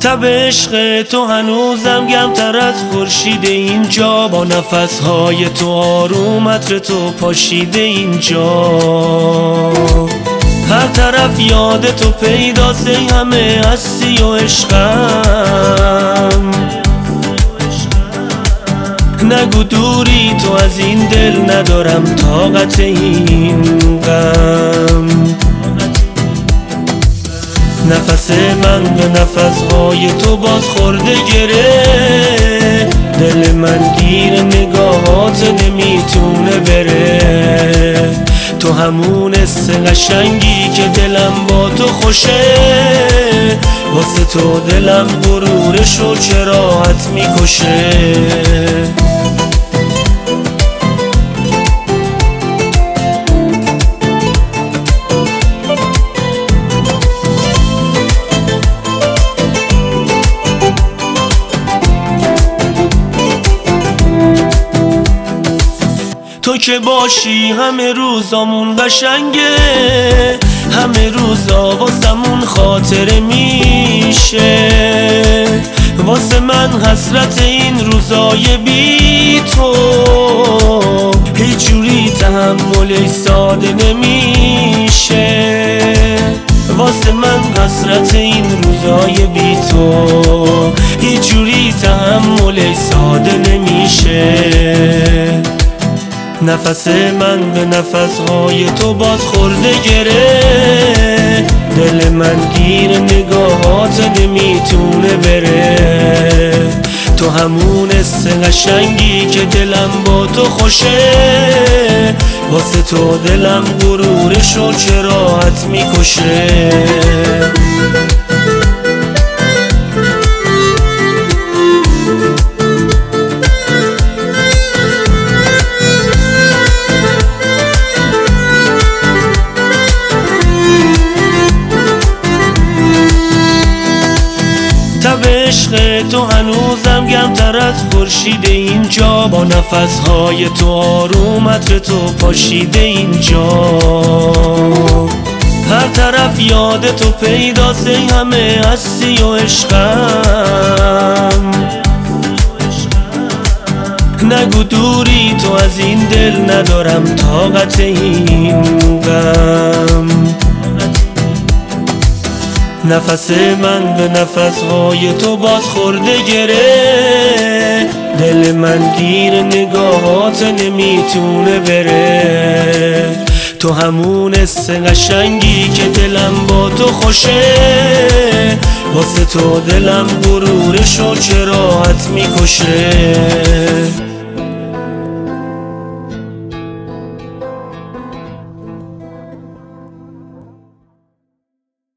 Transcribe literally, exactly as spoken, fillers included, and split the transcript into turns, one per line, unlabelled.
تب عشق تو هنوزم گرم‌تر از خورشید اینجا، با نفسهای تو آروم عطر تو پاشیده اینجا. هر طرف یاد تو پیداست، ای همه هستی و عشقم. نگو دوری تو، از این دل ندارم طاقت این غم. نفس من به نفسهای تو باز خورده گره، دل من گیر نگاهات نمیتونه بره. تو همون حس قشنگی که دلم با تو خوشه، واسه تو دلم غرورش و چراحت میکشه. تو که باشی همه روزامون قشنگه، همه روزا واسمون خاطره میشه. واسه من حسرت این روزای بی تو، هیچ جوری تحمل ساده نمیشه. واسه من حسرت این روزای بی تو، هیچ جوری تحمل ساده نمیشه. نفس من به نفسهای تو باز خورده گره، دل من گیر نگاهات نمیتونه بره. تو همون حس قشنگی که دلم با تو خوشه، واسه تو دلم غرورش و چراحت میکشه. تب عشق تو هنوزم گرم‌تر از خورشید اینجا، با نفسهای تو آروم عطر تو پاشیده اینجا. هر طرف یاد تو پیداست، ای همه هستی و عشقم. نگو دوری تو، از این دل ندارم طاقت این غم. نفس من به نفسهای تو باز خورده گره، دل من گیر نگاهات نمیتونه بره. تو همون حس قشنگی که دلم با تو خوشه، واسه تو دلم غرورش و چراحت میکشه.